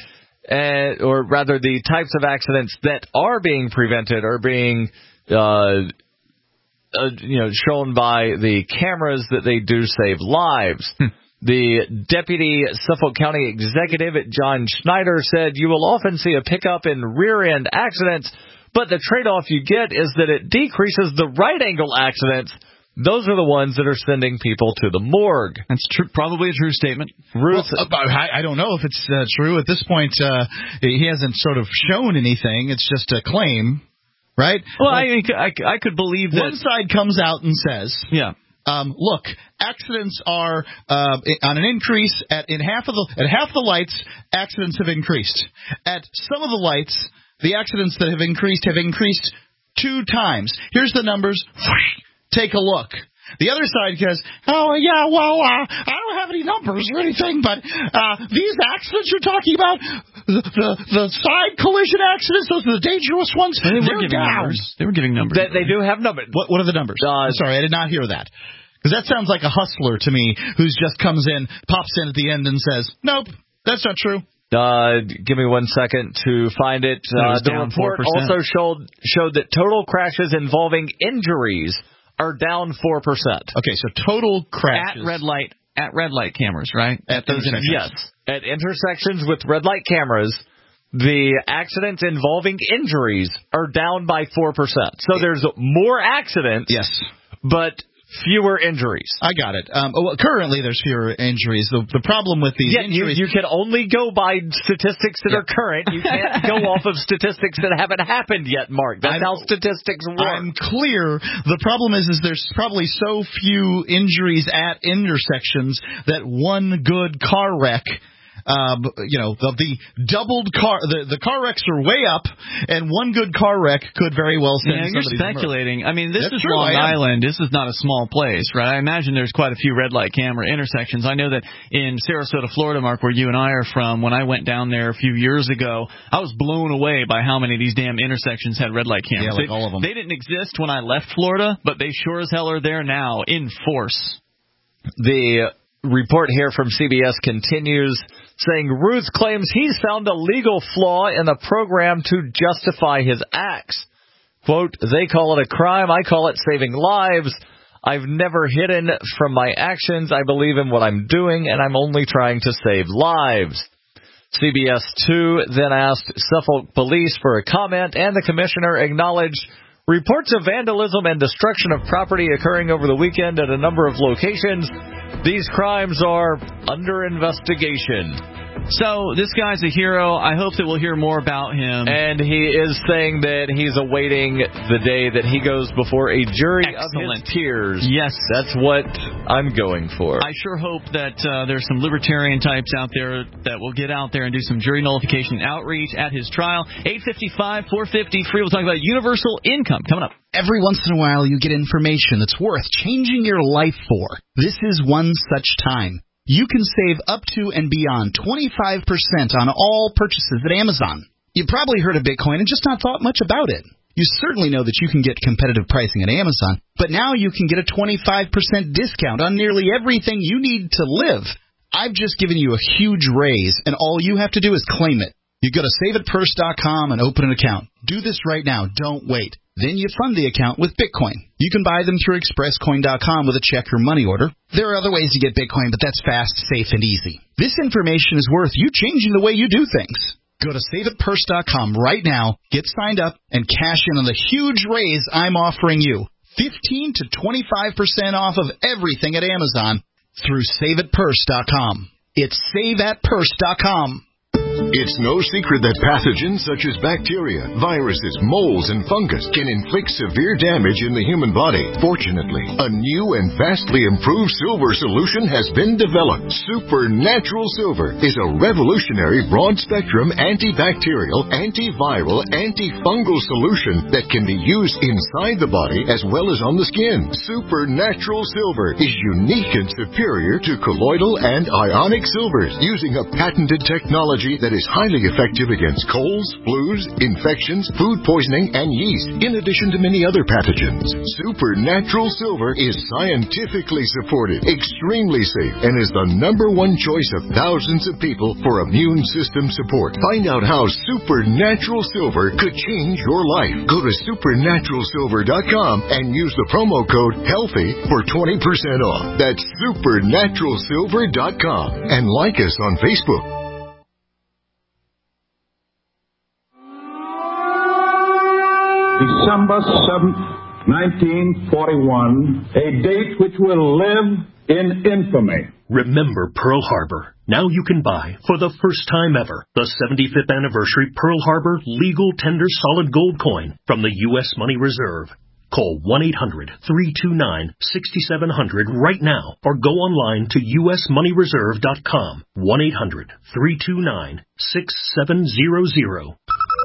uh, or rather the types of accidents that are being prevented are being uh, uh, you know, shown by the cameras that they do save lives. The Deputy Suffolk County Executive, John Schneider, said, "You will often see a pickup in rear-end accidents, but the trade-off you get is that it decreases the right-angle accidents. Those are the ones that are sending people to the morgue." That's true, probably a true statement. Ruth, well, I, I don't know if it's uh, true. At this point, uh, he hasn't sort of shown anything. It's just a claim, right? Well, like, I, I I could believe that one side comes out and says, "Yeah, um, look, accidents are uh, on an increase at in half of the at half the lights. Accidents have increased. At some of the lights, the accidents that have increased have increased two times. Here's the numbers." Take a look. The other side goes, "Oh, yeah, well, uh, I don't have any numbers or anything, but uh, these accidents you're talking about, the, the, the side collision accidents, those are the dangerous ones, they were they're giving down." numbers. They were giving numbers. They, they do have numbers. What, what are the numbers? Uh, I'm sorry, I did not hear that. Because that sounds like a hustler to me who just comes in, pops in at the end and says, "Nope, that's not true." Uh, give me one second to find it. Uh, the report four percent. also showed showed that total crashes involving injuries are down four percent. Okay, so total crashes. At red light, at red light cameras, right? At, at those intersections. Yes. At intersections with red light cameras, the accidents involving injuries are down by four percent. So there's more accidents. Yes. But fewer injuries. I got it. Um, well, currently, there's fewer injuries. The, the problem with these yeah, injuries... You, you can only go by statistics that yeah. are current. You can't go off of statistics that haven't happened yet, Mark. That's I'm, how statistics work. I'm clear. The problem is, is there's probably so few injuries at intersections that one good car wreck... Um, you know, the, the doubled car, the, the car wrecks are way up, and one good car wreck could very well send yeah, you're speculating. I mean, this That's is true, Long Island. This is not a small place, right? I imagine there's quite a few red light camera intersections. I know that in Sarasota, Florida, Mark, where you and I are from, when I went down there a few years ago, I was blown away by how many of these damn intersections had red light cameras. Yeah, like they, all of them. They didn't exist when I left Florida, but they sure as hell are there now in force. The report here from C B S continues saying Ruth claims he's found a legal flaw in the program to justify his acts. Quote, "They call it a crime. I call it saving lives. I've never hidden from my actions. I believe in what I'm doing, and I'm only trying to save lives." C B S two then asked Suffolk Police for a comment, and the commissioner acknowledged reports of vandalism and destruction of property occurring over the weekend at a number of locations. These crimes are under investigation. So this guy's a hero. I hope that we'll hear more about him. And he is saying that he's awaiting the day that he goes before a jury Excellent. of his peers. Yes. That's what I'm going for. I sure hope that uh, there's some libertarian types out there that will get out there and do some jury nullification outreach at his trial. eight fifty-five, four fifty, free. We'll talk about universal income coming up. Every once in a while you get information that's worth changing your life for. This is one such time. You can save up to and beyond twenty-five percent on all purchases at Amazon. You've probably heard of Bitcoin and just not thought much about it. You certainly know that you can get competitive pricing at Amazon, but now you can get a twenty-five percent discount on nearly everything you need to live. I've just given you a huge raise, and all you have to do is claim it. You go to save it purse dot com and open an account. Do this right now. Don't wait. Then you fund the account with Bitcoin. You can buy them through express coin dot com with a check or money order. There are other ways to get Bitcoin, but that's fast, safe, and easy. This information is worth you changing the way you do things. Go to save it purse dot com right now, get signed up, and cash in on the huge raise I'm offering you. fifteen to twenty-five percent off of everything at Amazon through save it purse dot com. It's save at purse dot com. It's no secret that pathogens such as bacteria, viruses, molds, and fungus can inflict severe damage in the human body. Fortunately, a new and vastly improved silver solution has been developed. Supernatural Silver is a revolutionary broad-spectrum antibacterial, antiviral, antifungal solution that can be used inside the body as well as on the skin. Supernatural Silver is unique and superior to colloidal and ionic silvers, using a patented technology that is is highly effective against colds, flus, infections, food poisoning, and yeast, in addition to many other pathogens. Supernatural Silver is scientifically supported, extremely safe, and is the number one choice of thousands of people for immune system support. Find out how Supernatural Silver could change your life. Go to supernatural silver dot com and use the promo code HEALTHY for twenty percent off. That's supernatural silver dot com. And like us on Facebook. December seventh, nineteen forty-one, a date which will live in infamy. Remember Pearl Harbor. Now you can buy, for the first time ever, the seventy-fifth anniversary Pearl Harbor Legal Tender Solid Gold Coin from the U S Money Reserve. Call one eight hundred, three two nine, six seven zero zero right now or go online to U S money reserve dot com. one eight hundred, three two nine, six seven zero zero.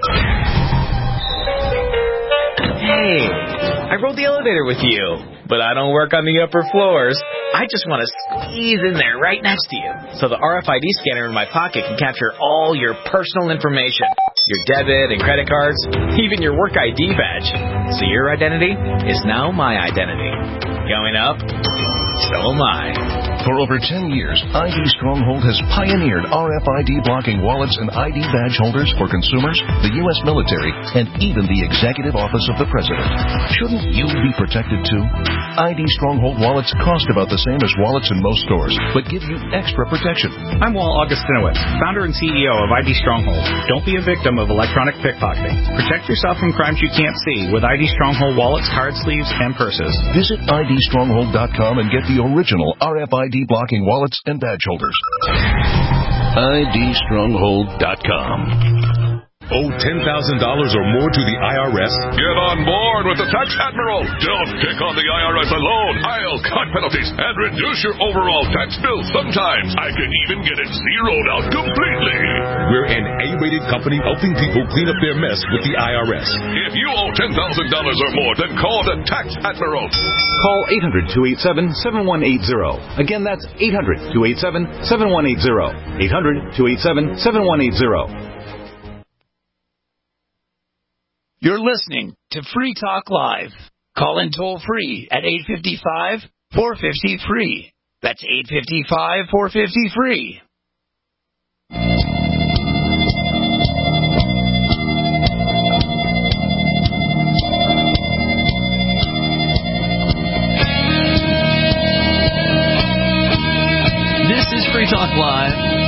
Hey, I rode the elevator with you, but I don't work on the upper floors. I just want to squeeze in there right next to you so the R F I D scanner in my pocket can capture all your personal information, your debit and credit cards, even your work I D badge. So your identity is now my identity. Going up, so am I. For over ten years, I D Stronghold has pioneered R F I D blocking wallets and I D badge holders for consumers, the U S military, and even the Executive Office of the President. Shouldn't you be protected too? I D Stronghold wallets cost about the same as wallets in most stores, but give you extra protection. I'm Walt Augustinowicz, founder and C E O of I D Stronghold. Don't be a victim of electronic pickpocketing. Protect yourself from crimes you can't see with I D Stronghold wallets, card sleeves, and purses. Visit I D stronghold dot com and get the original R F I D blocking wallets and badge holders. I D stronghold dot com. Owe ten thousand dollars or more to the I R S? Get on board with the Tax Admiral. Don't pick on the I R S alone. I'll cut penalties and reduce your overall tax bill. Sometimes I can even get it zeroed out completely. We're an A-rated company helping people clean up their mess with the I R S. If you owe ten thousand dollars or more, then call the Tax Admiral. Call eight hundred, two eight seven, seven one eight zero. Again, that's eight hundred, two eight seven, seven one eight zero. eight hundred, two eight seven, seven one eight zero. You're listening to Free Talk Live. Call in toll free at eight five five, four five zero, free. That's eight five five, four five zero, free. This is Free Talk Live.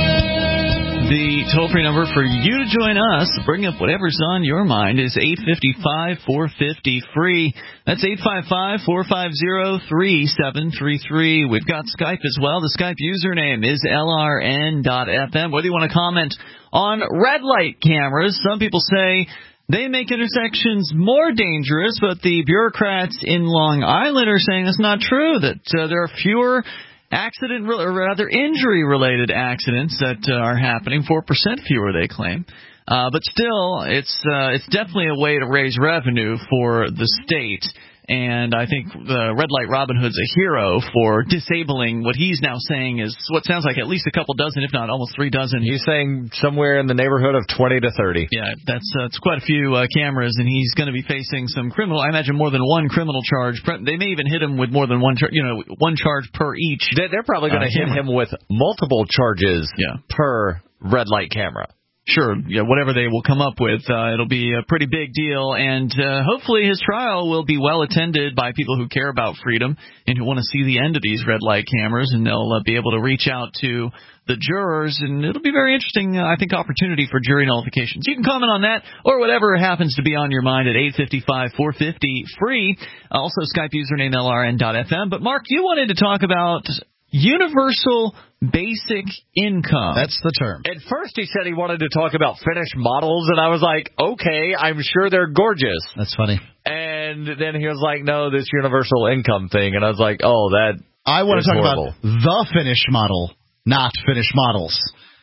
The toll-free number for you to join us, bring up whatever's on your mind, is eight five five, four five zero, free. That's eight five five, four five zero, three seven three three. We've got Skype as well. The Skype username is L R N dot F M. Whether you want to comment on red light cameras, some people say they make intersections more dangerous, but the bureaucrats in Long Island are saying that's not true, that uh, there are fewer accident, or rather injury-related accidents that uh, are happening, four percent fewer, they claim. Uh, but still, it's uh, it's definitely a way to raise revenue for the state. And I think the Red Light Robin Hood's a hero for disabling what he's now saying is what sounds like at least a couple dozen, if not almost three dozen. He's saying somewhere in the neighborhood of twenty to thirty. Yeah, that's uh, it's quite a few uh, cameras, and he's going to be facing some criminal. I imagine more than one criminal charge. They may even hit him with more than one, char- you know, one charge per each. They're probably going to uh, hit him with multiple charges yeah. per red light camera. Sure, yeah, whatever they will come up with, uh, it'll be a pretty big deal, and uh, hopefully his trial will be well attended by people who care about freedom and who want to see the end of these red light cameras, and they'll uh, be able to reach out to the jurors, and it'll be very interesting, uh, I think, opportunity for jury nullifications. You can comment on that or whatever happens to be on your mind at eight five five, four five zero, free. Also, Skype username L R N dot F M. But, Mark, you wanted to talk about universal basic income. That's the term. At first he said he wanted to talk about finished models, and I was like, okay, I'm sure they're gorgeous. That's funny. And then he was like, no, this universal income thing. And I was like, oh, that I want to talk horrible. about the finished model, not finished models.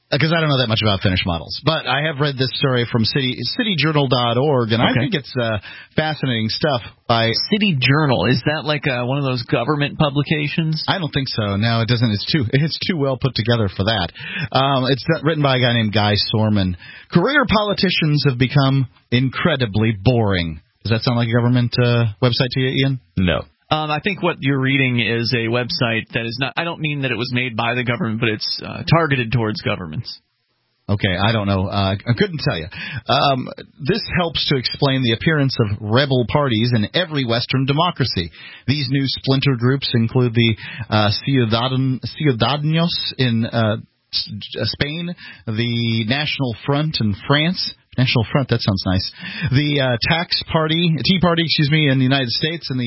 Because I don't know that much about Finnish models. But I have read this story from city city journal dot org, and okay. I think it's uh, fascinating stuff. By City Journal, is that like uh, one of those government publications? I don't think so. No, it doesn't. It's too it's too well put together for that. Um, it's written by a guy named Guy Sorman. Career politicians have become incredibly boring. Does that sound like a government uh, website to you, Ian? No. Um, I think what you're reading is a website that is not – I don't mean that it was made by the government, but it's uh, targeted towards governments. Okay, I don't know. Uh, I couldn't tell you. Um, this helps to explain the appearance of rebel parties in every Western democracy. These new splinter groups include the uh, Ciudadan, Ciudadanos in uh, Spain, the National Front in France – National Front, that sounds nice. The uh, Tax Party, Tea Party, excuse me, in the United States, and the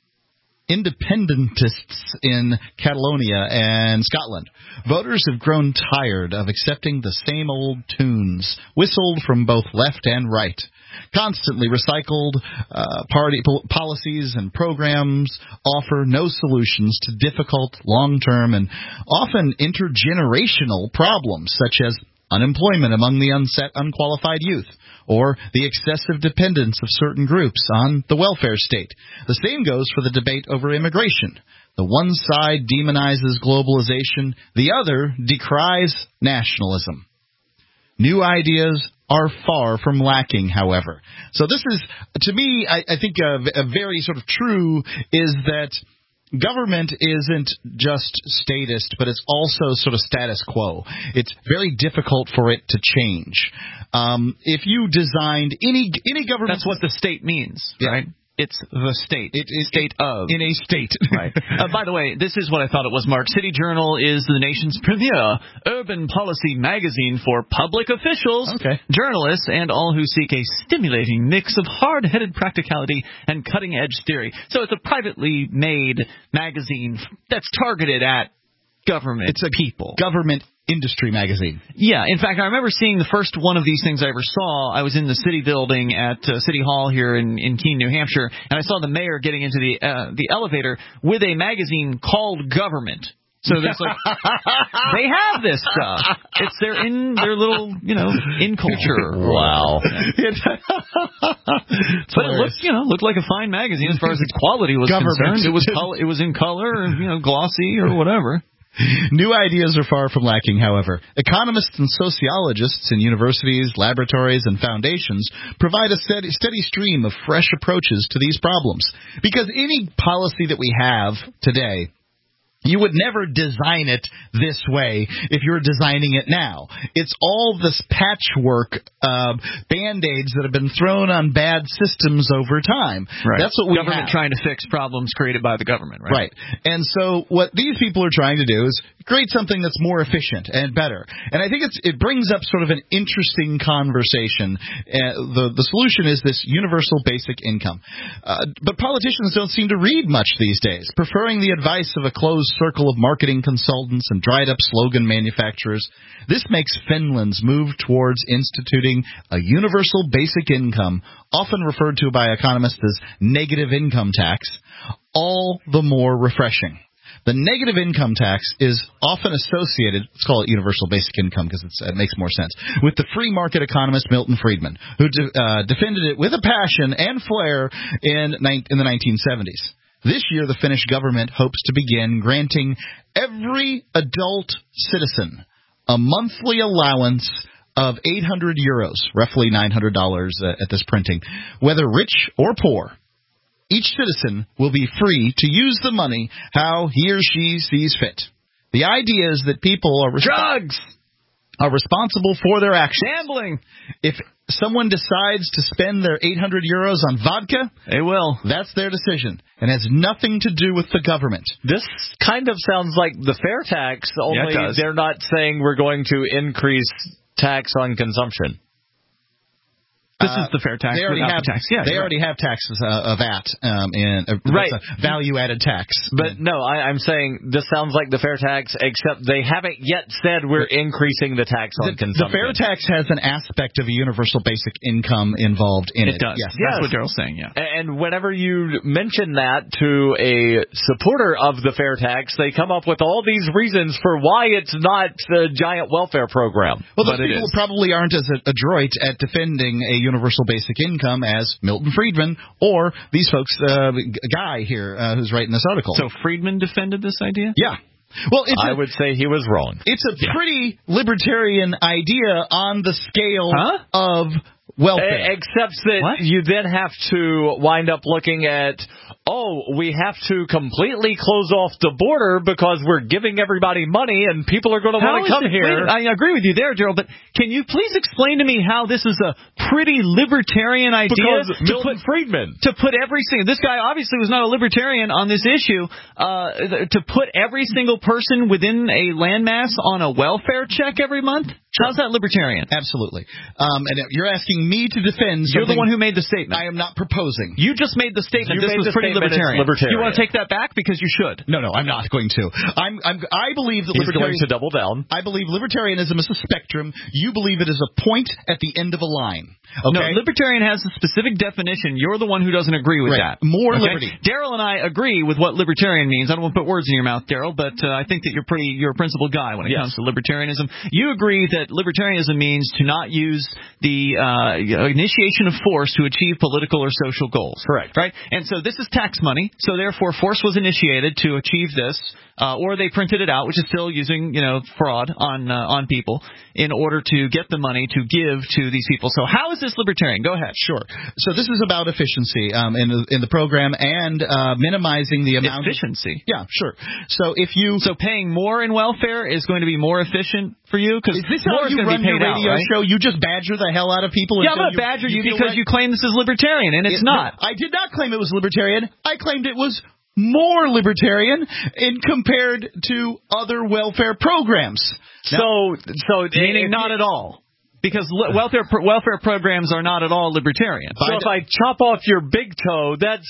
Independentists in Catalonia and Scotland. Voters have grown tired of accepting the same old tunes, whistled from both left and right. Constantly recycled uh, party po- policies and programs offer no solutions to difficult, long-term, and often intergenerational problems, such as unemployment among the unset, unqualified youth, or the excessive dependence of certain groups on the welfare state. The same goes for the debate over immigration. The one side demonizes globalization, the other decries nationalism. New ideas are far from lacking, however. So this is, to me, I, I think a, a very sort of true is that government isn't just statist, but it's also sort of status quo. It's very difficult for it to change. Um, if you designed any any government... That's what the state means, yeah. right? It's the state. It is state it, of. In a state. Right. Uh, by the way, this is what I thought it was, Mark. City Journal is the nation's premier urban policy magazine for public officials, okay. journalists, and all who seek a stimulating mix of hard-headed practicality and cutting-edge theory. So it's a privately made magazine that's targeted at government it's a people. Government industry magazine. Yeah, in fact, I remember seeing the first one of these things I ever saw. I was in the city building at uh, City Hall here in, in Keene, New Hampshire, and I saw the mayor getting into the uh, the elevator with a magazine called Government. So there's like they have this stuff. It's their in their little you know in culture. Wow. But it looked you know looked like a fine magazine as far as its quality was Government. concerned. It was col- it was in color, you know, glossy or whatever. New ideas are far from lacking, however. Economists and sociologists in universities, laboratories, and foundations provide a steady, steady stream of fresh approaches to these problems. Because any policy that we have today, you would never design it this way if you're designing it now. It's all this patchwork uh, Band-Aids that have been thrown on bad systems over time. Right. That's what we government have. trying to fix problems created by the government, right? Right. And so what these people are trying to do is create something that's more efficient and better. And I think it's, it brings up sort of an interesting conversation. Uh, the, the solution is this universal basic income. Uh, but politicians don't seem to read much these days, preferring the advice of a closed circle of marketing consultants and dried-up slogan manufacturers. This makes Finland's move towards instituting a universal basic income, often referred to by economists as negative income tax, all the more refreshing. The negative income tax is often associated, let's call it universal basic income because it's, it makes more sense, with the free market economist Milton Friedman, who de- uh, defended it with a passion and flair in, ni- in the nineteen seventies. This year, the Finnish government hopes to begin granting every adult citizen a monthly allowance of eight hundred euros, roughly nine hundred dollars uh, at this printing, whether rich or poor. Each citizen will be free to use the money how he or she sees fit. The idea is that people are resp- drugs are responsible for their actions. Gambling. If someone decides to spend their eight hundred euros on vodka, they will. That's their decision and has nothing to do with the government. This kind of sounds like the fair tax, only yeah, they're not saying we're going to increase tax on consumption. This uh, is the fair tax. They already have the tax. Yeah, they already right. have taxes, uh, a V A T, um, and uh, right. a value-added tax. But no, I, I'm saying this sounds like the fair tax, except they haven't yet said we're increasing the tax on the, consumption. The fair tax has an aspect of a universal basic income involved in it. It does. Yes, yes. That's what Daryl's saying. Yeah. And whenever you mention that to a supporter of the fair tax, they come up with all these reasons for why it's not a giant welfare program. Well, those but people probably aren't as adroit at defending a universal basic income as Milton Friedman or these folks, uh, guy here uh, who's writing this article. So Friedman defended this idea? Yeah. Well, it's I a, would say he was wrong. It's a yeah. pretty libertarian idea on the scale huh? of welfare. Except that what? you then have to wind up looking at, oh, we have to completely close off the border because we're giving everybody money and people are going to want to come it, here. Wait, I agree with you there, Gerald, but can you please explain to me how this is a pretty libertarian idea? Because Milton to put, Friedman. To put every single, this guy obviously was not a libertarian on this issue, uh, to put every single person within a landmass on a welfare check every month? How's that libertarian? Absolutely. Um, and you're asking me to defend something. You're the one who made the statement. I am not proposing. You just made the statement. You this was pretty libertarian. libertarian. You want to take that back? Because you should. No, no, I'm not going to. I'm, I'm, I believe that He's libertarian, going to double down. I believe libertarianism is a spectrum. You believe it is a point at the end of a line. Okay? No, libertarian has a specific definition. You're the one who doesn't agree with right. that. More okay? liberty. Daryl and I agree with what libertarian means. I don't want to put words in your mouth, Daryl, but uh, I think that you're pretty you're a principled guy when it yes. comes to libertarianism. You agree that libertarianism means to not use the uh, initiation of force to achieve political or social goals. Correct. Right? And so this is tax money, so therefore force was initiated to achieve this, uh, or they printed it out, which is still using, you know, fraud on uh, on people in order to get the money to give to these people. So how is this libertarian? Go ahead. Sure. So this is about efficiency um, in the in the program and uh, minimizing the amount efficiency. Of, yeah, sure. So if you so paying more in welfare is going to be more efficient for you because is this how you run your radio out, right? show? You just badger the hell out of people. Yeah, I'm going to badger you, you because right? you claim this is libertarian and it's it, not. I did not claim it was libertarian. I claimed it was more libertarian in compared to other welfare programs. Now, so, so meaning not at all. Because welfare welfare programs are not at all libertarian. So if I chop off your big toe, that's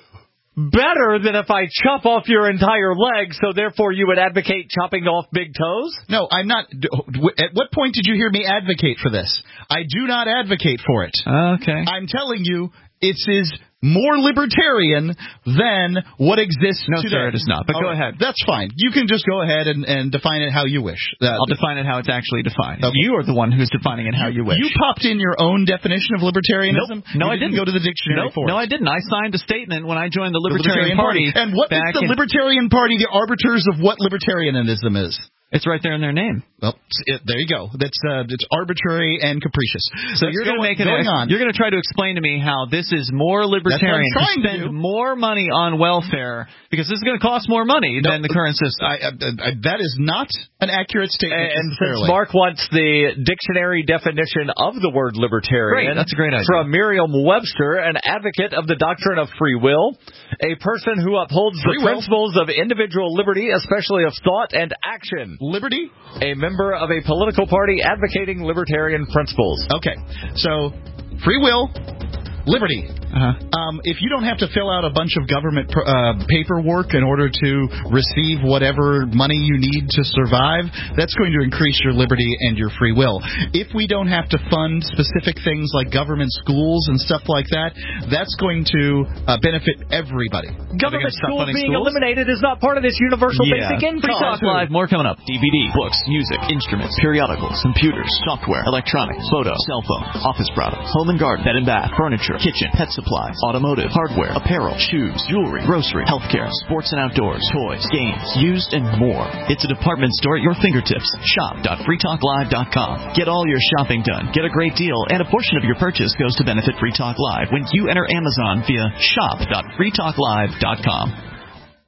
better than if I chop off your entire leg, so therefore you would advocate chopping off big toes? No, I'm not. At what point did you hear me advocate for this? I do not advocate for it. Okay. I'm telling you, it is more libertarian than what exists no, today. No, sir, it is not. But All go right. ahead. That's fine. You can just go ahead and, and define it how you wish. Uh, I'll define it how it's actually defined. Okay. You are the one who's defining it how you, you wish. You popped in your own definition of libertarianism? Nope. No, you I didn't. go to the dictionary nope. for No, it. I didn't. I signed a statement when I joined the Libertarian, the Libertarian Party. Party. And what is the in... Libertarian Party, the arbiters of what libertarianism is? It's right there in their name. Well, it, there you go. That's uh, it's arbitrary and capricious. So That's you're going to make it going on. You're going to try to explain to me how this is more libertarian to spend to. more money on welfare because this is going to cost more money no, than the current system. I, I, I, that is not an accurate statement. And since Mark wants the dictionary definition of the word libertarian, great, that's a great idea. From Merriam-Webster, an advocate of the doctrine of free will, a person who upholds free the will. principles of individual liberty, especially of thought and action. Liberty? A member of a political party advocating libertarian principles. Okay, so free will, liberty. Uh-huh. Um, if you don't have to fill out a bunch of government uh, paperwork in order to receive whatever money you need to survive, that's going to increase your liberty and your free will. If we don't have to fund specific things like government schools and stuff like that, that's going to uh, benefit everybody. Government schools being schools? eliminated is not part of this universal yeah. basic income. Free Talk Live, more coming up. D V D, books, music, instruments, periodicals, computers, software, electronics, photo, cell phone, office products, home and garden, bed and bath, furniture, kitchen, pet supplies, automotive, hardware, apparel, shoes, jewelry, grocery, healthcare, sports and outdoors, toys, games, used, and more. It's a department store at your fingertips. shop dot free talk live dot com. Get all your shopping done. Get a great deal, and a portion of your purchase goes to benefit Free Talk Live when you enter Amazon via shop dot free talk live dot com.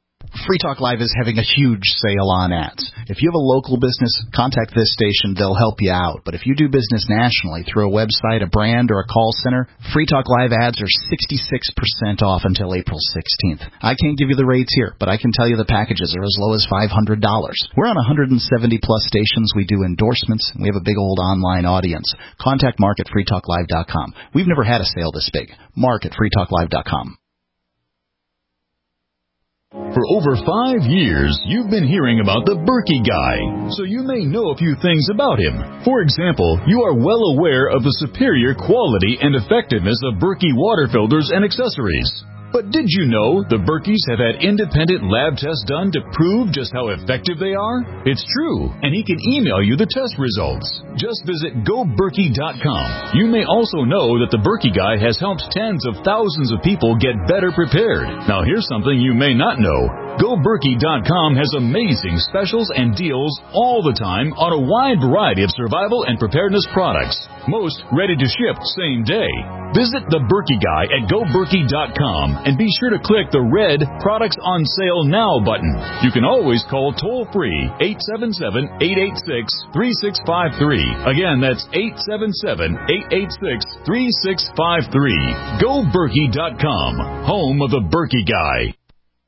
Free Talk Live is having a huge sale on ads. If you have a local business, contact this station. They'll help you out. But if you do business nationally through a website, a brand, or a call center, Free Talk Live ads are sixty-six percent off until April sixteenth. I can't give you the rates here, but I can tell you the packages are as low as five hundred dollars. We're on one hundred seventy plus stations. We do endorsements, and we have a big old online audience. Contact Mark at free talk live dot com. We've never had a sale this big. Mark at free talk live dot com. For over five years, you've been hearing about the Berkey Guy, so you may know a few things about him. For example, you are well aware of the superior quality and effectiveness of Berkey water filters and accessories. But did you know the Berkeys have had independent lab tests done to prove just how effective they are? It's true, and he can email you the test results. Just visit go berkey dot com. You may also know that the Berkey Guy has helped tens of thousands of people get better prepared. Now here's something you may not know. go berkey dot com has amazing specials and deals all the time on a wide variety of survival and preparedness products. Most ready to ship same day. Visit the Berkey Guy at go berkey dot com and be sure to click the red Products on Sale Now button. You can always call toll-free eight seven seven, eight eight six, three six five three. Again, that's eight seven seven, eight eight six, three six five three. go berkey dot com, home of the Berkey Guy.